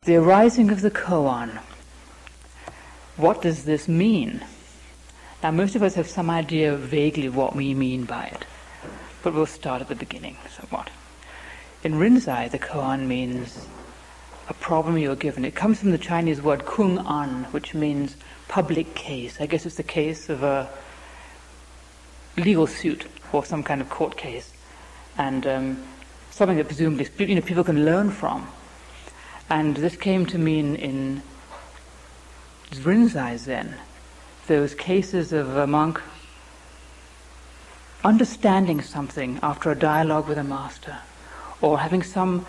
The arising of the koan. What does this mean? Now, most of us have some idea vaguely what we mean by it, but we'll start at the beginning somewhat. In Rinzai, the koan means a problem you are given. It comes from the Chinese word kung an, which means public case. I guess it's the case of a legal suit or some kind of court case, and something that presumably people can learn from. And this came to mean in Rinzai Zen those cases of a monk understanding something after a dialogue with a master, or having some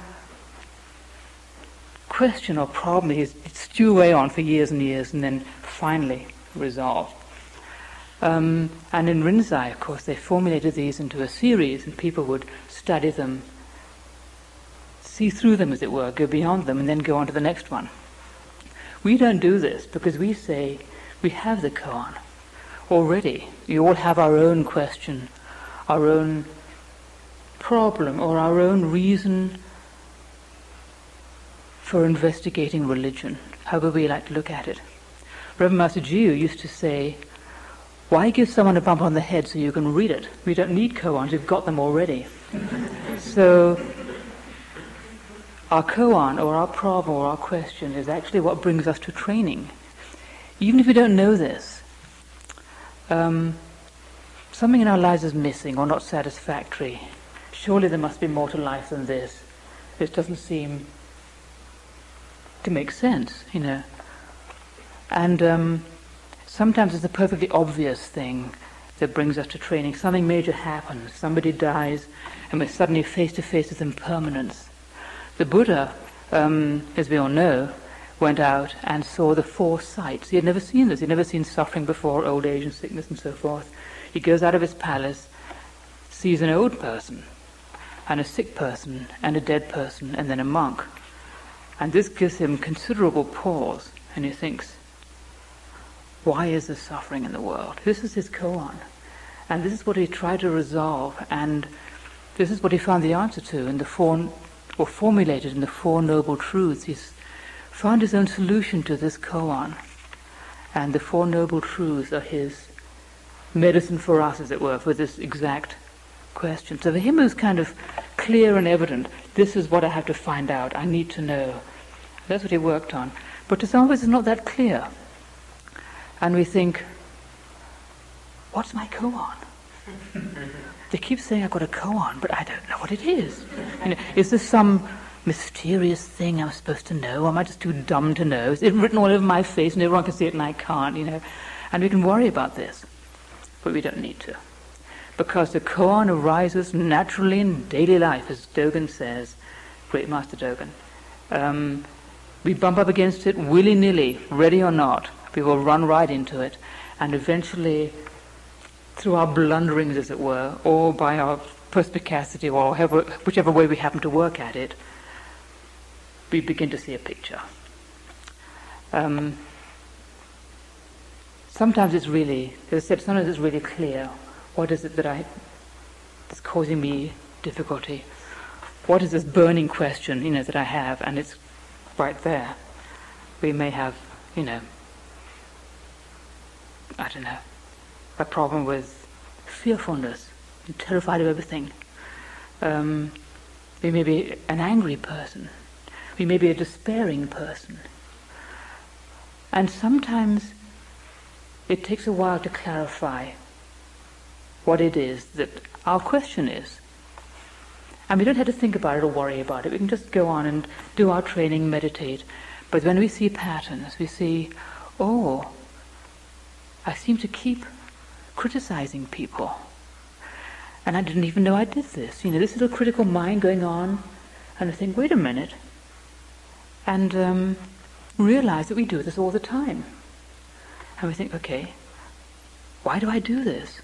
question or problem he's stew away on for years and years and then finally resolved. And in Rinzai, of course, they formulated these into a series, and people would study them, see through them, as it were, go beyond them, and then go on to the next one. We don't do this because we say we have the koan already. We all have our own question, our own problem, or our own reason for investigating religion, however we like to look at it. Reverend Master Jiu used to say, why give someone a bump on the head so you can read it? We don't need koans, we've got them already. So our koan, or our problem, or our question is actually what brings us to training. Even if we don't know this, something in our lives is missing or not satisfactory. Surely there must be more to life than this. This doesn't seem to make sense, And sometimes it's a perfectly obvious thing that brings us to training. Something major happens, somebody dies, and we're suddenly face to face with impermanence. The Buddha, as we all know, went out and saw the four sights. He had never seen this. He had never seen suffering before, old age and sickness and so forth. He goes out of his palace, sees an old person, and a sick person, and a dead person, and then a monk. And this gives him considerable pause, and he thinks, why is there suffering in the world? This is his koan. And this is what he tried to resolve, and this is what he found the answer to in the formulated in the Four Noble Truths. He's found his own solution to this koan. And the Four Noble Truths are his medicine for us, as it were, for this exact question. So for him it was kind of clear and evident. This is what I have to find out. I need to know. That's what he worked on. But to some of us it's not that clear. And we think, what's my koan? They keep saying I've got a koan, but I don't know what it is. Is this some mysterious thing I'm supposed to know? Or am I just too dumb to know? Is it written all over my face and everyone can see it and I can't, And we can worry about this, but we don't need to. Because the koan arises naturally in daily life, as Dogen says, Great Master Dogen. We bump up against it willy-nilly, ready or not. We will run right into it, and eventually, through our blunderings, as it were, or by our perspicacity, or whichever way we happen to work at it, we begin to see a picture. Sometimes it's really, as I said, sometimes it's really clear. What is it that's causing me difficulty? What is this burning question, that I have? And it's right there. We may have, a problem with fearfulness, and terrified of everything. We may be an angry person. We may be a despairing person. And sometimes it takes a while to clarify what it is that our question is. And we don't have to think about it or worry about it. We can just go on and do our training, meditate. But when we see patterns, we see, I seem to keep criticizing people. And I didn't even know I did this. This little critical mind going on, and I think, wait a minute. And realize that we do this all the time. And we think, okay, why do I do this?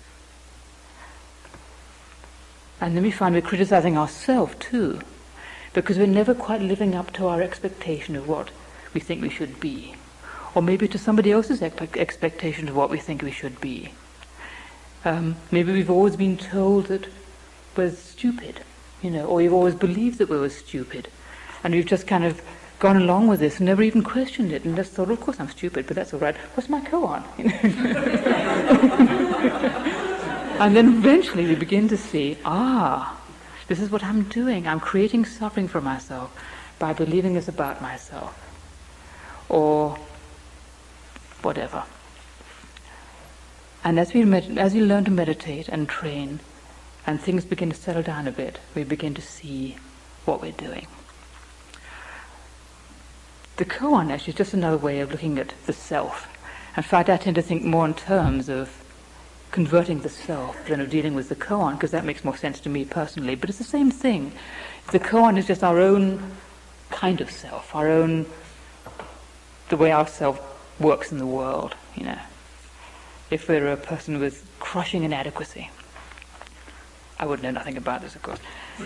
And then we find we're criticizing ourselves too, because we're never quite living up to our expectation of what we think we should be, or maybe to somebody else's expectation of what we think we should be. Maybe we've always been told that we're stupid, or we've always believed that we were stupid, and we've just kind of gone along with this and never even questioned it, and just thought, of course I'm stupid, but that's all right. What's my koan? And then eventually we begin to see, this is what I'm doing. I'm creating suffering for myself by believing this about myself, or whatever. And as we learn to meditate and train, and things begin to settle down a bit, we begin to see what we're doing. The koan actually is just another way of looking at the self. In fact, I tend to think more in terms of converting the self than of dealing with the koan, because that makes more sense to me personally. But it's the same thing. The koan is just our own kind of self, the way our self works in the world, If we're a person with crushing inadequacy, I would know nothing about this, of course.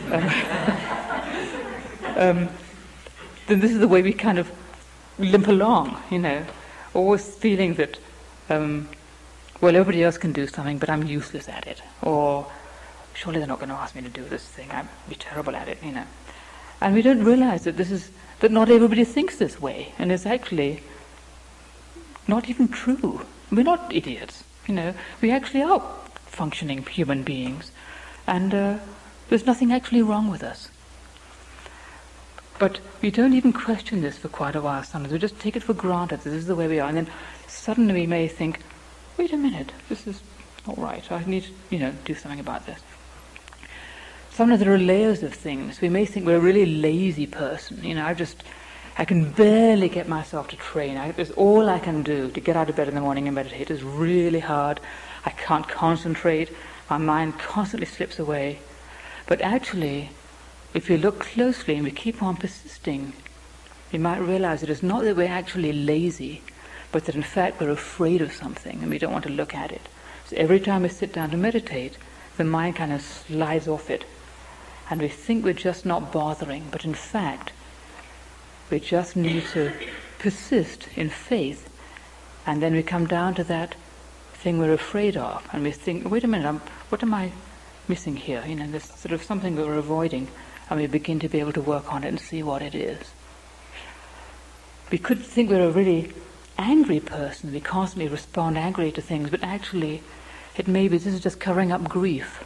Then this is the way we kind of limp along, always feeling that, everybody else can do something, but I'm useless at it. Or, surely they're not going to ask me to do this thing, I'd be terrible at it, And we don't realize that not everybody thinks this way, and it's actually not even true. We're not idiots, We actually are functioning human beings, and there's nothing actually wrong with us. But we don't even question this for quite a while sometimes. We just take it for granted that this is the way we are. And then suddenly we may think, wait a minute, this is not right. I need to, do something about this. Sometimes there are layers of things. We may think we're a really lazy person. I can barely get myself to train. It's all I can do to get out of bed in the morning and meditate. It's really hard. I can't concentrate. My mind constantly slips away. But actually, if we look closely and we keep on persisting, we might realize that it's not that we're actually lazy, but that in fact we're afraid of something and we don't want to look at it. So every time we sit down to meditate, the mind kind of slides off it. And we think we're just not bothering, but in fact, we just need to persist in faith. And then we come down to that thing we're afraid of, and we think, wait a minute, what am I missing here? There's sort of something that we're avoiding. And we begin to be able to work on it and see what it is. We could think we're a really angry person. We constantly respond angrily to things, but actually it may be this is just covering up grief,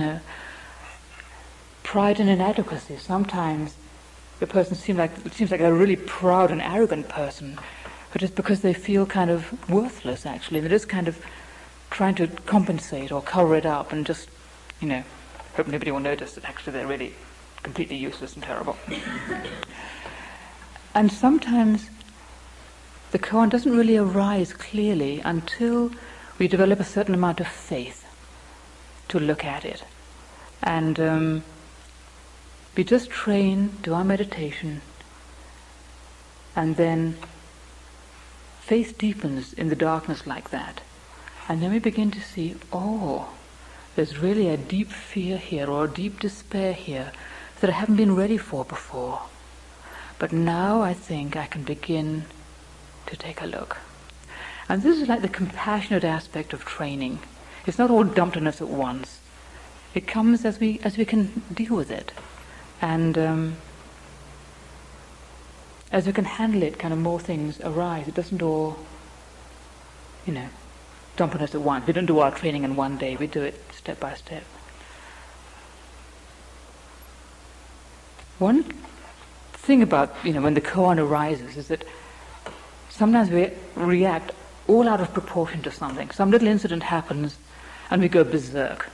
Pride and inadequacy. Sometimes the person seems like a really proud and arrogant person, but it's because they feel kind of worthless, actually. They're just kind of trying to compensate or cover it up and just, hope nobody will notice that actually they're really completely useless and terrible. And sometimes the koan doesn't really arise clearly until we develop a certain amount of faith to look at it. And we just train, do our meditation, and then faith deepens in the darkness like that. And then we begin to see, there's really a deep fear here or a deep despair here that I haven't been ready for before. But now I think I can begin to take a look. And this is like the compassionate aspect of training. It's not all dumped on us at once. It comes as we can deal with it. And as we can handle it, kind of more things arise. It doesn't all, dump on us at once. We don't do our training in one day. We do it step by step. One thing about, when the koan arises is that sometimes we react all out of proportion to something. Some little incident happens and we go berserk,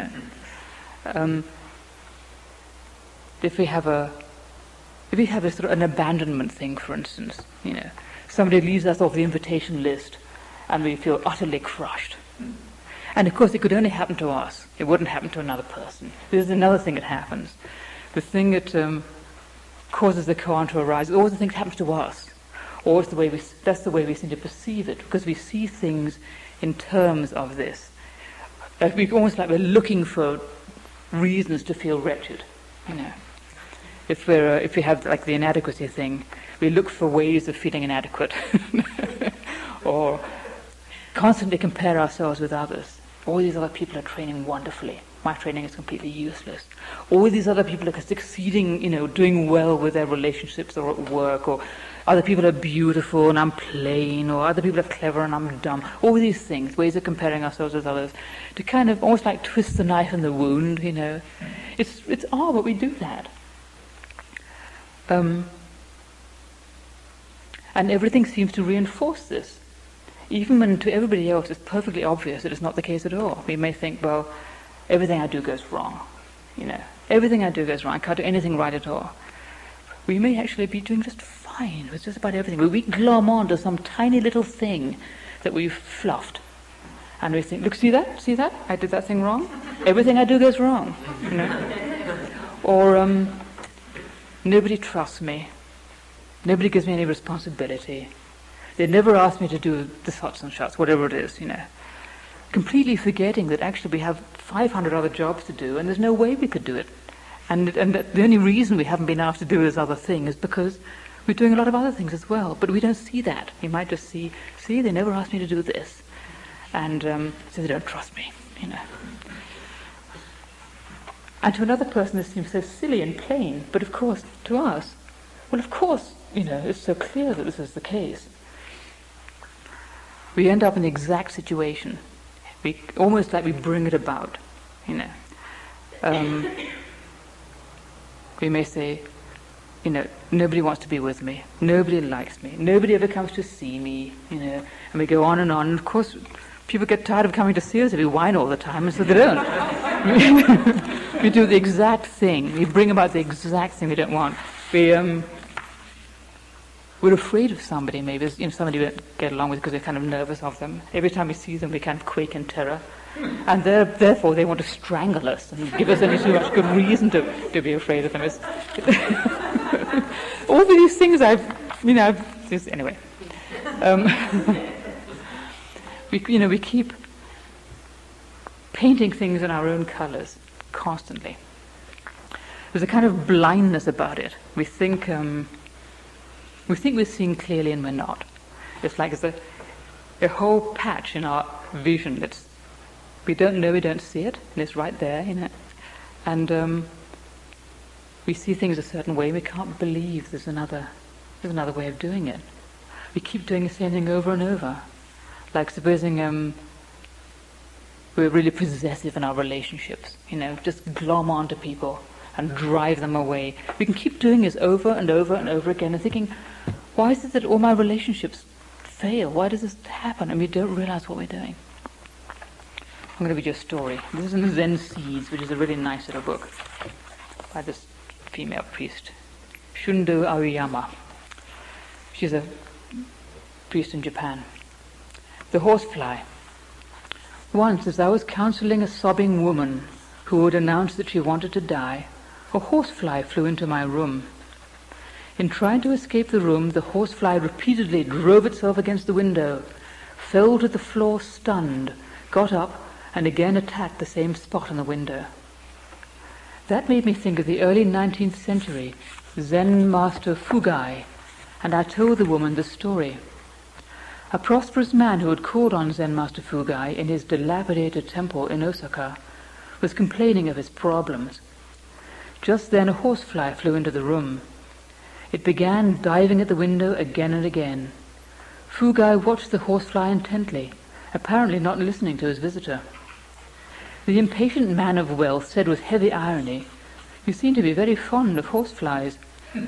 If we have a sort of an abandonment thing, for instance, somebody leaves us off the invitation list and we feel utterly crushed. And of course it could only happen to us. It wouldn't happen to another person. This is another thing that happens. The thing that causes the koan to arise is always the thing that happens to us. Or that's the way we seem to perceive it, because we see things in terms of this. Almost like we're looking for reasons to feel wretched, If we have like the inadequacy thing, we look for ways of feeling inadequate, or constantly compare ourselves with others. All these other people are training wonderfully. my training is completely useless. All these other people are succeeding, doing well with their relationships or at work, or other people are beautiful and I'm plain, or other people are clever and I'm dumb. All these things, ways of comparing ourselves with others, to kind of almost like twist the knife in the wound, It's odd, but we do that. And everything seems to reinforce this. Even when to everybody else it's perfectly obvious that it's not the case at all. We may think, well, everything I do goes wrong. Everything I do goes wrong. I can't do anything right at all. We may actually be doing just fine with just about everything. But we glom on to some tiny little thing that we've fluffed. And we think, look, see that? See that? I did that thing wrong. Everything I do goes wrong. Or nobody trusts me. Nobody gives me any responsibility. They never ask me to do the such and such, whatever it is, Completely forgetting that actually we have 500 other jobs to do and there's no way we could do it. And that the only reason we haven't been asked to do this other thing is because we're doing a lot of other things as well. But we don't see that. We might just see, they never asked me to do this. And so they don't trust me, And to another person this seems so silly and plain, but of course, to us, it's so clear that this is the case. We end up in the exact situation. We almost like we bring it about, We may say, nobody wants to be with me, nobody likes me, nobody ever comes to see me, and we go on. And of course, people get tired of coming to see us if we whine all the time, and so they don't. We do the exact thing. We bring about the exact thing we don't want. We're afraid of somebody, maybe. Somebody we don't get along with because we're kind of nervous of them. Every time we see them, we kind of quake in terror. And therefore, they want to strangle us and give us any too much good reason to be afraid of them. All these things anyway. We keep painting things in our own colors constantly. There's a kind of blindness about it. We think we're seeing clearly and we're not. It's like there's a whole patch in our vision that's we don't know, we don't see it, and it's right there, And we see things a certain way. We can't believe there's another way of doing it. We keep doing the same thing over and over. Like supposing we're really possessive in our relationships, just glom onto people and drive them away. We can keep doing this over and over and over again and thinking, why is it that all my relationships fail? Why does this happen? And we don't realize what we're doing. I'm going to read you a story. This is in Zen Seeds, which is a really nice little book by this female priest, Shundo Aoyama. She's a priest in Japan. The horsefly. Once, as I was counseling a sobbing woman who would announce that she wanted to die, a horsefly flew into my room. In trying to escape the room, the horsefly repeatedly drove itself against the window, fell to the floor stunned, got up, and again attacked the same spot on the window. That made me think of the early 19th century Zen master Fugai, and I told the woman the story. A prosperous man who had called on Zen master Fugai in his dilapidated temple in Osaka was complaining of his problems. Just then a horsefly flew into the room. It began diving at the window again and again. Fugai watched the horsefly intently, apparently not listening to his visitor. The impatient man of wealth said with heavy irony, "You seem to be very fond of horseflies."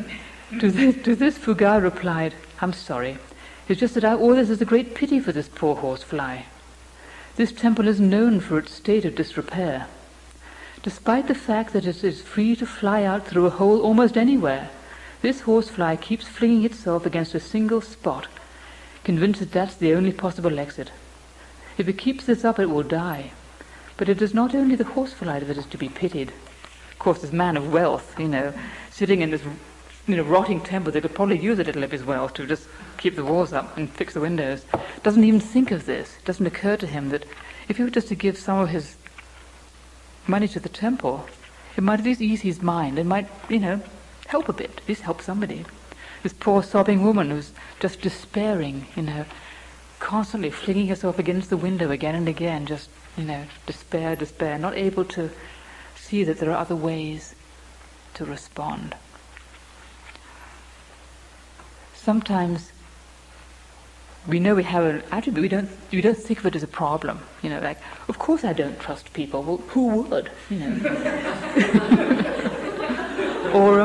To this Fugai replied, "I'm sorry. It's just that all this is a great pity for this poor horsefly. This temple is known for its state of disrepair. Despite the fact that it is free to fly out through a hole almost anywhere, this horsefly keeps flinging itself against a single spot, convinced that that's the only possible exit. If it keeps this up, it will die. But it is not only the horsefly that is to be pitied. Of course, this man of wealth, sitting in this rotting temple that could probably use a little of his wealth to just keep the walls up and fix the windows, doesn't even think of this. It doesn't occur to him that if he were just to give some of his money to the temple, it might at least ease his mind. It might, help a bit, at least help somebody. This poor sobbing woman who's just despairing, constantly flinging herself against the window again and again, just despair, not able to see that there are other ways to respond. Sometimes we know we have an attribute, we don't think of it as a problem. Like, of course I don't trust people. Well, who would? Or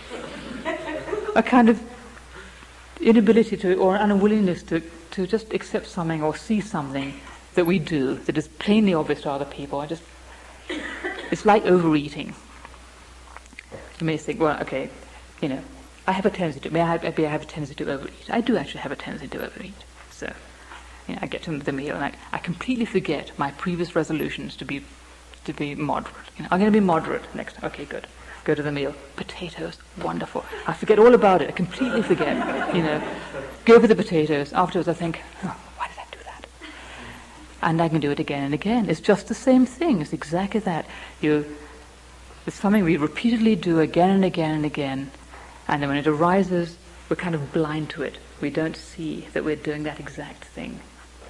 a kind of inability to, or an unwillingness to just accept something or see something that we do that is plainly obvious to other people. It's like overeating. You may think, well, okay, I have a tendency to, maybe I have a tendency to overeat. I do actually have a tendency to overeat. So, I get to the meal and I completely forget my previous resolutions to be moderate. I'm going to be moderate next time. Okay, good. Go to the meal. Potatoes, wonderful. I forget all about it. I completely forget. Go for the potatoes. Afterwards I think, why did I do that? And I can do it again and again. It's just the same thing. It's exactly that. It's something we repeatedly do again and again and again. And then when it arises, we're kind of blind to it. We don't see that we're doing that exact thing.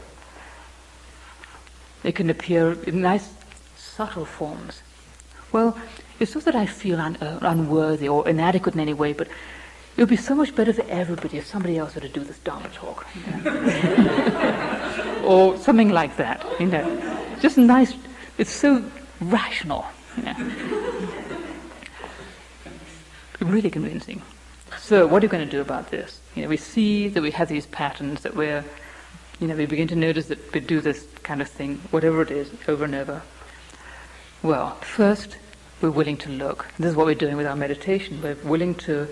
It can appear in nice, subtle forms. Well, it's not that I feel unworthy or inadequate in any way, but it would be so much better for everybody if somebody else were to do this Dharma talk. Or something like that. Just nice, it's so rational. Really convincing. So what are we going to do about this? We see that we have these patterns, that we begin to notice that we do this kind of thing, whatever it is, over and over. Well, first, we're willing to look. This is what we're doing with our meditation. We're willing to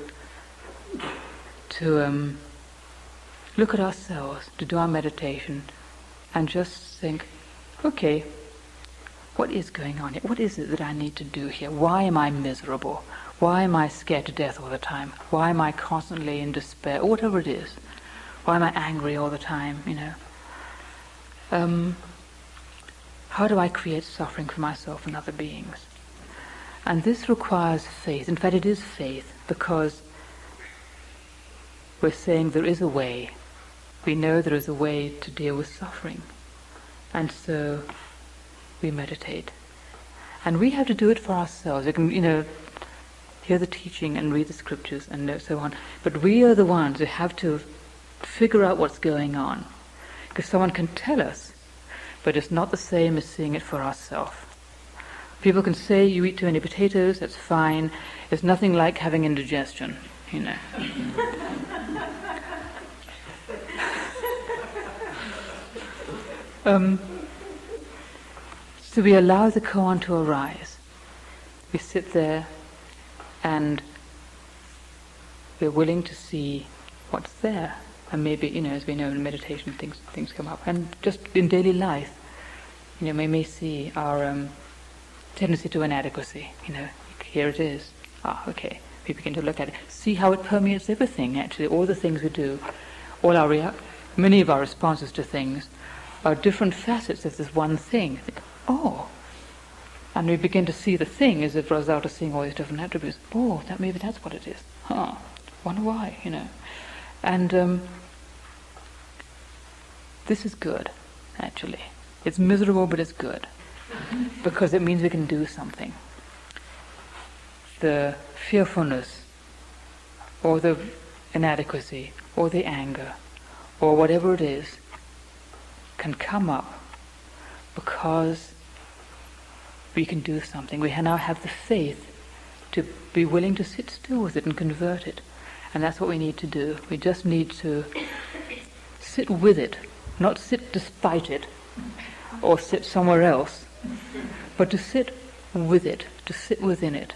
look at ourselves, to do our meditation, and just think, okay, what is going on here? What is it that I need to do here? Why am I miserable? Why am I scared to death all the time? Why am I constantly in despair? Or whatever it is. Why am I angry all the time? How do I create suffering for myself and other beings? And this requires faith. In fact, it is faith, because we're saying there is a way. We know there is a way to deal with suffering. And so we meditate. And we have to do it for ourselves. We can, hear the teaching and read the scriptures and so on. But we are the ones who have to figure out what's going on. Because someone can tell us, but it's not the same as seeing it for ourselves. People can say you eat too many potatoes, that's fine. It's nothing like having indigestion, So we allow the koan to arise. We sit there and we're willing to see what's there. And maybe, as we know in meditation, things come up. And just in daily life, we may see our tendency to inadequacy. Here it is. Okay. We begin to look at it. See how it permeates everything, actually. All the things we do, many of our responses to things are different facets of this one thing. And we begin to see the thing as a result of seeing all these different attributes. Maybe that's what it is. Wonder why, And this is good, actually. It's miserable, but it's good. Because it means we can do something. The fearfulness, or the inadequacy, or the anger, or whatever it is, can come up because we can do something. We now have the faith to be willing to sit still with it and convert it. And that's what we need to do. We just need to sit with it, not sit despite it, or sit somewhere else, but to sit with it, to sit within it.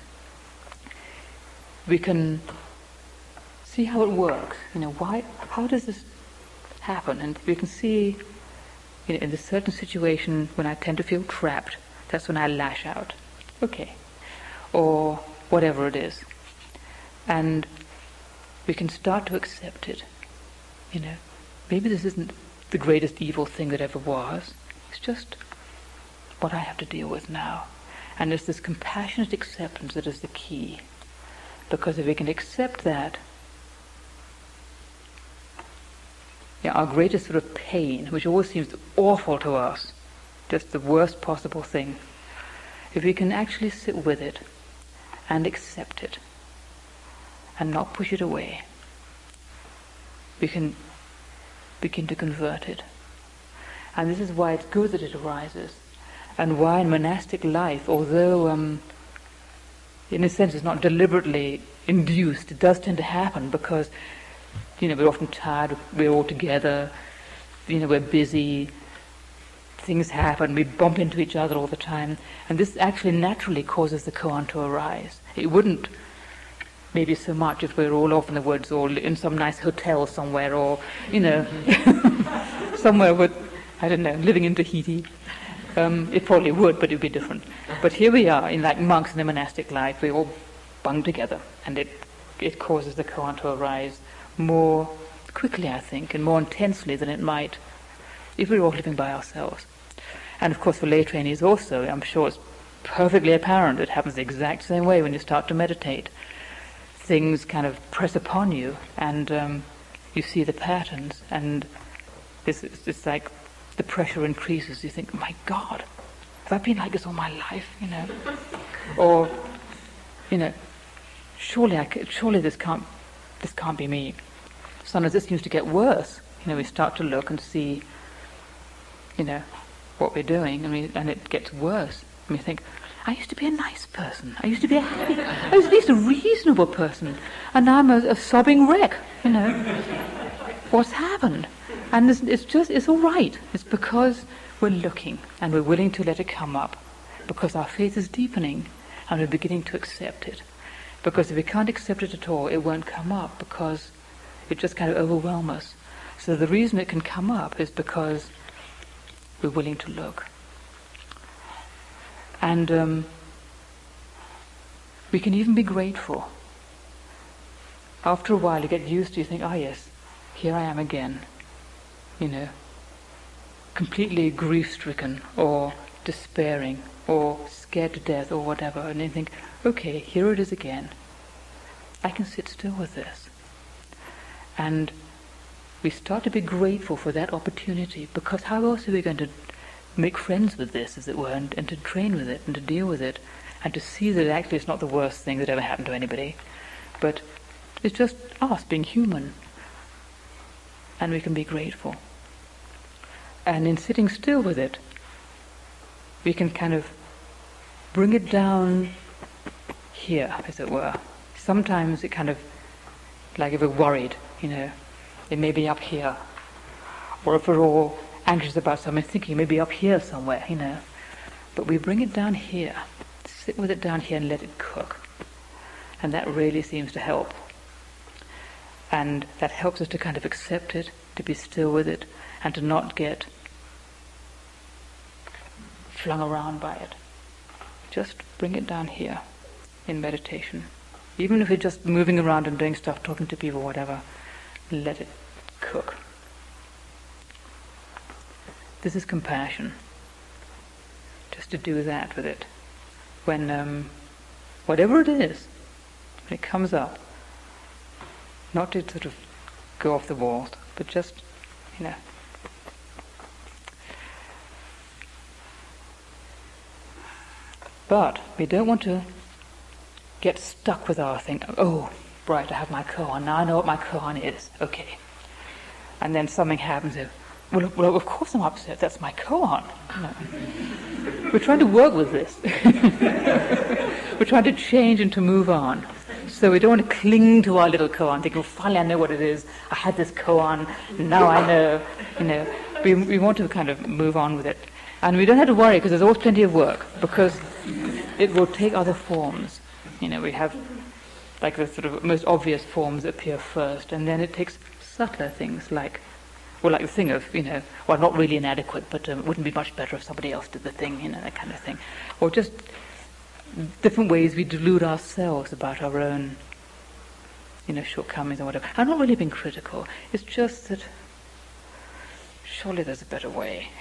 We can see how it works. How does this happen? And we can see, in this certain situation when I tend to feel trapped, that's when I lash out. Okay. Or whatever it is. And we can start to accept it. Maybe this isn't the greatest evil thing that ever was. It's just what I have to deal with now. And it's this compassionate acceptance that is the key. Because if we can accept that, our greatest sort of pain, which always seems awful to us, just the worst possible thing, if we can actually sit with it and accept it and not push it away, we can begin to convert it. And this is why it's good that it arises, and why in monastic life, although in a sense it's not deliberately induced, it does tend to happen because we're often tired, we're all together, we're busy, things happen, we bump into each other all the time, and this actually naturally causes the koan to arise. It wouldn't maybe so much if we're all off in the woods or in some nice hotel somewhere, or somewhere with, I don't know, living in Tahiti. It probably would, but it would be different. But here we are, like monks in the monastic life, we all bung together, and it causes the koan to arise more quickly, I think, and more intensely than it might if we were all living by ourselves. And of course for lay trainees also, I'm sure it's perfectly apparent, it happens the exact same way when you start to meditate. Things kind of press upon you, and you see the patterns, and it's like the pressure increases. You think, my God, have I been like this all my life? Or surely this can't be me. Sometimes it seems to get worse. We start to look and see what we're doing, and it gets worse. And we think, I used to be a nice person. I used to be a happy, I was at least a reasonable person, and now I'm a sobbing wreck. What's happened? And it's all right. It's because we're looking and we're willing to let it come up, because our faith is deepening and we're beginning to accept it. Because if we can't accept it at all, it won't come up, because it just kind of overwhelms us. So the reason it can come up is because we're willing to look. And we can even be grateful. After a while you get used to, you think, yes, here I am again, completely grief-stricken or despairing or scared to death or whatever, and you think, okay, here it is again. I can sit still with this. And we start to be grateful for that opportunity, because how else are we going to make friends with this, as it were, and to train with it and to deal with it, and to see that actually it's not the worst thing that ever happened to anybody, but it's just us being human, and we can be grateful. And in sitting still with it, we can kind of bring it down here, as it were. Sometimes it kind of, like if we're worried, it may be up here. Or if we're all anxious about something, thinking maybe up here somewhere, But we bring it down here, sit with it down here and let it cook. And that really seems to help. And that helps us to kind of accept it, to be still with it, and to not get flung around by it. Just bring it down here in meditation. Even if we're just moving around and doing stuff, talking to people, whatever, let it cook. This is compassion. Just to do that with it. When, whatever it is, when it comes up, not to sort of go off the walls, but just, But we don't want to get stuck with our thing. Oh, right, I have my koan. Now I know what my koan is. Okay. And then something happens. Well, of course I'm upset. That's my koan. We're trying to work with this. We're trying to change and to move on. So we don't want to cling to our little koan, thinking, finally I know what it is. I had this koan. Now I know. We want to kind of move on with it. And we don't have to worry, because there's always plenty of work, because it will take other forms. We have like the sort of most obvious forms appear first, and then it takes subtler things like the thing of, not really inadequate, but wouldn't be much better if somebody else did the thing, that kind of thing. Or just different ways we delude ourselves about our own, shortcomings or whatever. I'm not really being critical. It's just that surely there's a better way,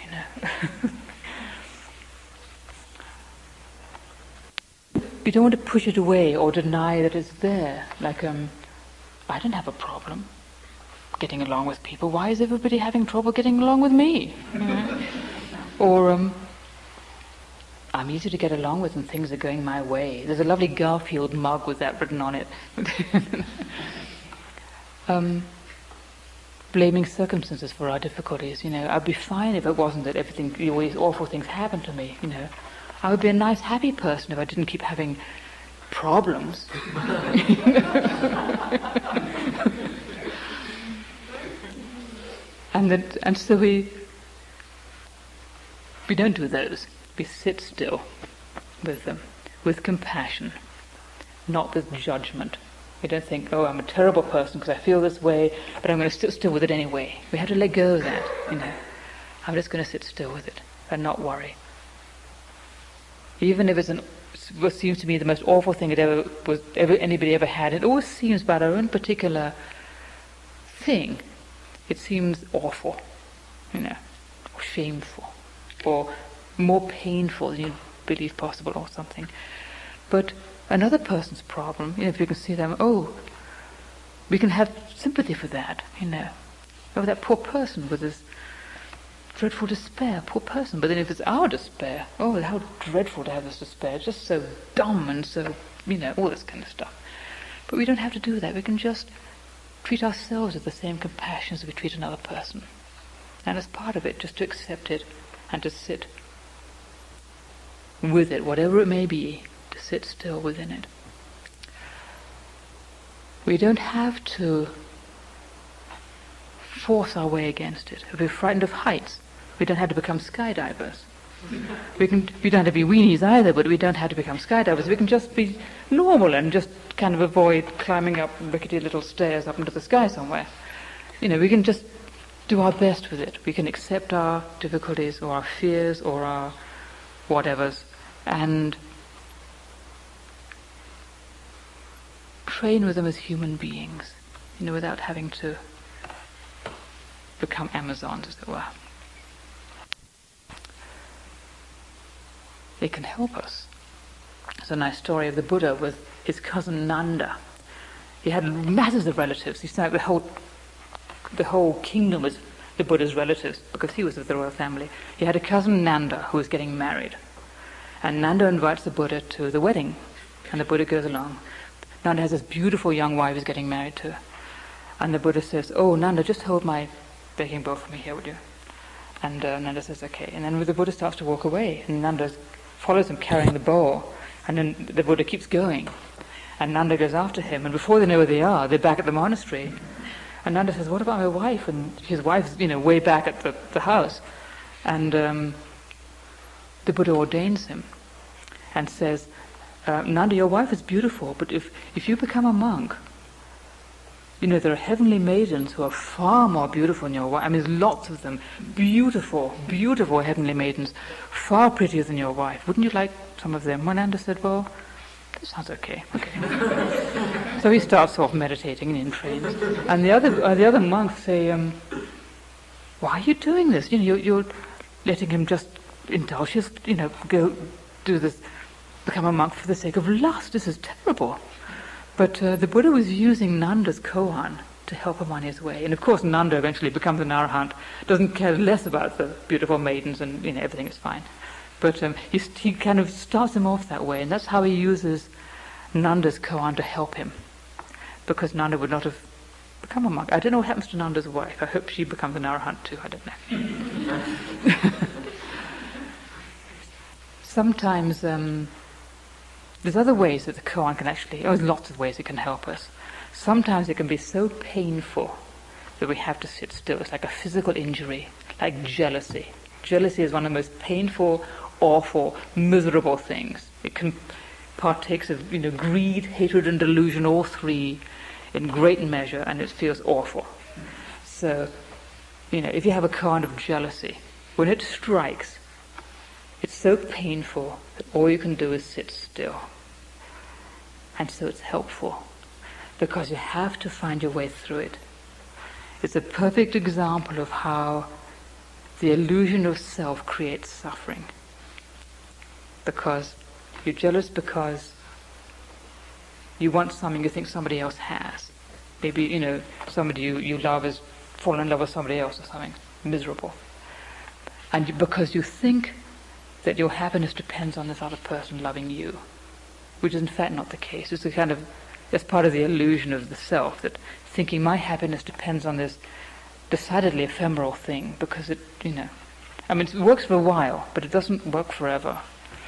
You don't want to push it away or deny that it's there. Like, I don't have a problem getting along with people. Why is everybody having trouble getting along with me? Or I'm easy to get along with and things are going my way. There's a lovely Garfield mug with that written on it. Blaming circumstances for our difficulties, I'd be fine if it wasn't that all these awful things happen to me, I would be a nice, happy person if I didn't keep having problems. And so we don't do those. We sit still with them, with compassion, not with judgment. We don't think, oh, I'm a terrible person because I feel this way, but I'm going to sit still with it anyway. We have to let go of that, I'm just going to sit still with it and not worry. Even if it's what seems to me the most awful thing anybody ever had, it always seems about our own particular thing. It seems awful, or shameful, or more painful than you believe possible or something. But another person's problem, if you can see them, we can have sympathy for that, Oh, that poor person with his dreadful despair, poor person. But then if it's our despair, oh, how dreadful to have this despair. It's just so dumb and so, all this kind of stuff. But we don't have to do that. We can just treat ourselves with the same compassion as we treat another person. And as part of it, just to accept it and to sit with it, whatever it may be, to sit still within it. We don't have to force our way against it. If we're frightened of heights, we don't have to become skydivers. We don't have to be weenies either, but we don't have to become skydivers. We can just be normal and just kind of avoid climbing up rickety little stairs up into the sky somewhere. We can just do our best with it. We can accept our difficulties or our fears or our whatevers and train with them as human beings, without having to become Amazons, as it were. They can help us. There's a nice story of the Buddha with his cousin Nanda. He had masses of relatives. He said the whole kingdom was the Buddha's relatives because he was of the royal family. He had a cousin Nanda who was getting married. And Nanda invites the Buddha to the wedding. And the Buddha goes along. Nanda has this beautiful young wife he's getting married to. And the Buddha says, oh, Nanda, just hold my baking bowl for me here, would you? And Nanda says, okay. And then the Buddha starts to walk away. And Nanda follows him carrying the bowl. And then the Buddha keeps going. And Nanda goes after him. And before they know where they are, they're back at the monastery. And Nanda says, what about my wife? And his wife's, way back at the house. And the Buddha ordains him and says, Nanda, your wife is beautiful, but if you become a monk, there are heavenly maidens who are far more beautiful than your wife. I mean, there's lots of them. Beautiful, beautiful heavenly maidens, far prettier than your wife. Wouldn't you like some of them? Nanda said, well, that sounds okay. So he starts off meditating and in trains. And the other monks say, why are you doing this? You're letting him just indulge his, go do this, become a monk for the sake of lust. This is terrible. But the Buddha was using Nanda's koan to help him on his way. And of course Nanda eventually becomes an arahant, doesn't care less about the beautiful maidens and everything is fine. But he kind of starts him off that way, and that's how he uses Nanda's koan to help him. Because Nanda would not have become a monk. I don't know what happens to Nanda's wife. I hope she becomes an arahant too, I don't know. Sometimes there's other ways that the koan can actually, there's lots of ways it can help us. Sometimes it can be so painful that we have to sit still. It's like a physical injury, like jealousy. Jealousy is one of the most painful, awful, miserable things. It can partakes of, greed, hatred and delusion, all three in great measure, and it feels awful. So, if you have a koan of jealousy, when it strikes, it's so painful that all you can do is sit still. And so it's helpful, because you have to find your way through it. It's a perfect example of how the illusion of self creates suffering. Because you're jealous because you want something you think somebody else has. Maybe, somebody you love has fallen in love with somebody else or something miserable. And because you think that your happiness depends on this other person loving you, which is in fact not the case. It's a kind of, that's part of the illusion of the self, that thinking my happiness depends on this decidedly ephemeral thing, because it, it works for a while, but it doesn't work forever.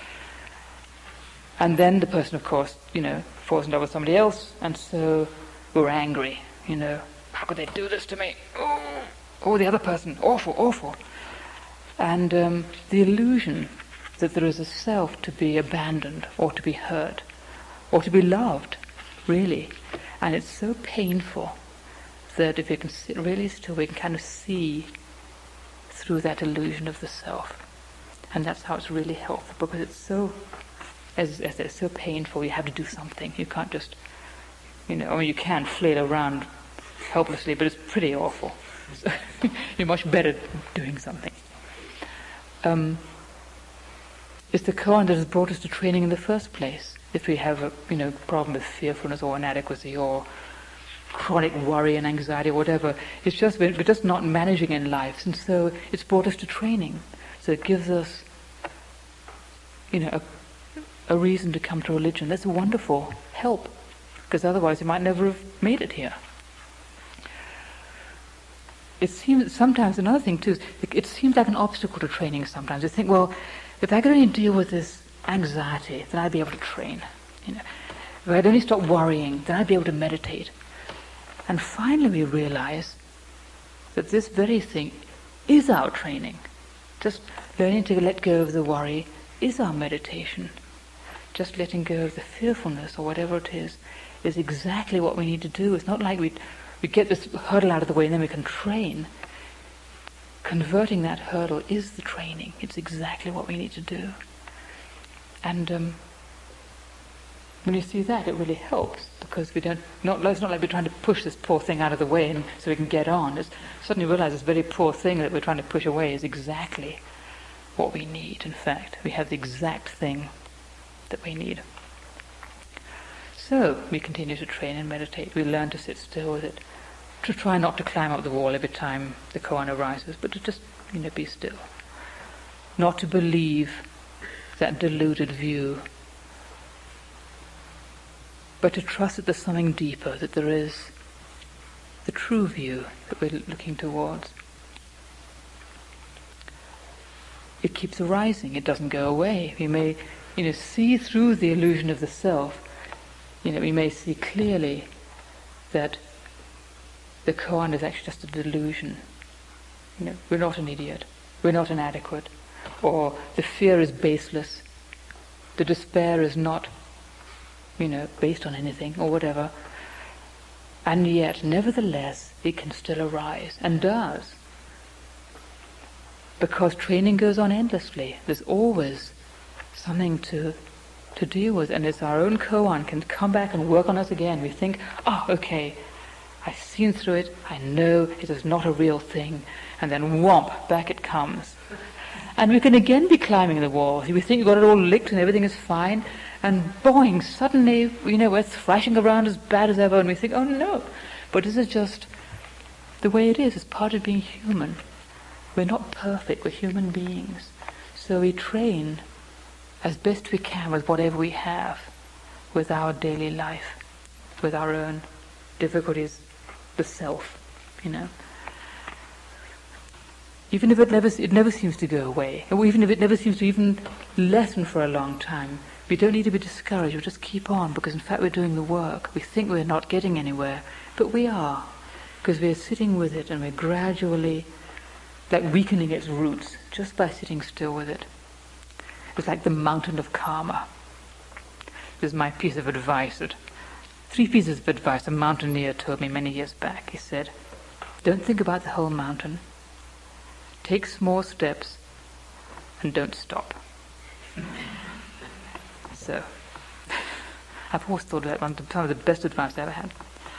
And then the person, of course, falls in love with somebody else, and so we're angry, how could they do this to me? Oh, the other person, awful, awful. And the illusion that there is a self to be abandoned, or to be hurt, or to be loved, really. And it's so painful that if we can sit really still, we can kind of see through that illusion of the self. And that's how it's really helpful, because it's so, as it's so painful, you have to do something. You can't just, you can flail around helplessly, but it's pretty awful. So you're much better doing something. It's the koan that has brought us to training in the first place. If we have a problem with fearfulness or inadequacy or chronic worry and anxiety or whatever, it's just we're just not managing in life, and so it's brought us to training. So it gives us, a reason to come to religion. That's a wonderful help, because otherwise you might never have made it here. It seems sometimes, another thing too, it seems like an obstacle to training sometimes. You think, well, if I could only deal with this anxiety, then I'd be able to train. If I'd only stop worrying, then I'd be able to meditate. And finally we realize that this very thing is our training. Just learning to let go of the worry is our meditation. Just letting go of the fearfulness or whatever it is exactly what we need to do. It's not like we get this hurdle out of the way and then we can train. Converting that hurdle is the training. It's exactly what we need to do. And when you see that, it really helps, because it's not like we're trying to push this poor thing out of the way and so we can get on. It's suddenly realize this very poor thing that we're trying to push away is exactly what we need. In fact, we have the exact thing that we need. So we continue to train and meditate. We learn to sit still with it, to try not to climb up the wall every time the koan arises, but to just be still. Not to believe that deluded view, but to trust that there's something deeper, that there is the true view that we're looking towards. It keeps arising, it doesn't go away. We may see through the illusion of the self. We may see clearly that the koan is actually just a delusion. We're not an idiot, we're not inadequate, or the fear is baseless, the despair is not based on anything or whatever. And yet, nevertheless, it can still arise, and does. Because training goes on endlessly. There's always something to deal with, and it's our own koan can come back and work on us again. We think, okay, I've seen through it, I know it is not a real thing, and then whomp, back it comes. And we can again be climbing the wall. We think we've got it all licked and everything is fine, and boing, suddenly, we're thrashing around as bad as ever, and we think, oh no. But this is just the way it is. It's part of being human. We're not perfect, we're human beings. So we train as best we can with whatever we have, with our daily life, with our own difficulties, the self, Even if it never seems to go away, or even if it never seems to even lessen for a long time, we don't need to be discouraged. We'll just keep on, because in fact we're doing the work. We think we're not getting anywhere, but we are, because we're sitting with it and we're gradually weakening its roots just by sitting still with it. It's like the mountain of karma. This is my piece of advice. 3 pieces of advice a mountaineer told me many years back. He said, don't think about the whole mountain. Take small steps and don't stop. So, I've always thought that one of some of the best advice I ever had.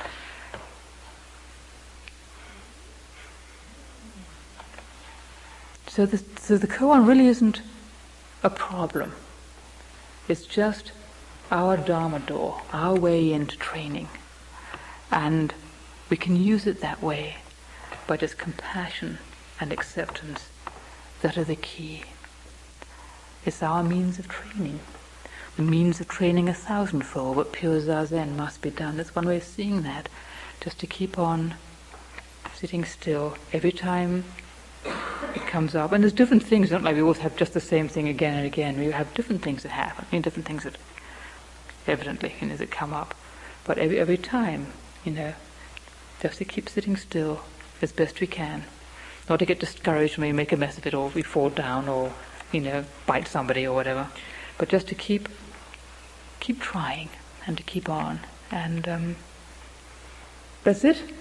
So the koan really isn't a problem. It's just our Dharma door, our way into training. And we can use it that way, but it's compassion and acceptance that are the key. It's our means of training. The means of training 1,000-fold, but pure zazen must be done. That's one way of seeing that, just to keep on sitting still every time it comes up. And there's different things, not like we always have just the same thing again and again. We have different things that happen, different things that evidently, that come up. But every time, just to keep sitting still as best we can. Not to get discouraged when we make a mess of it, or we fall down, or, bite somebody or whatever. But just to keep trying and to keep on. And that's it.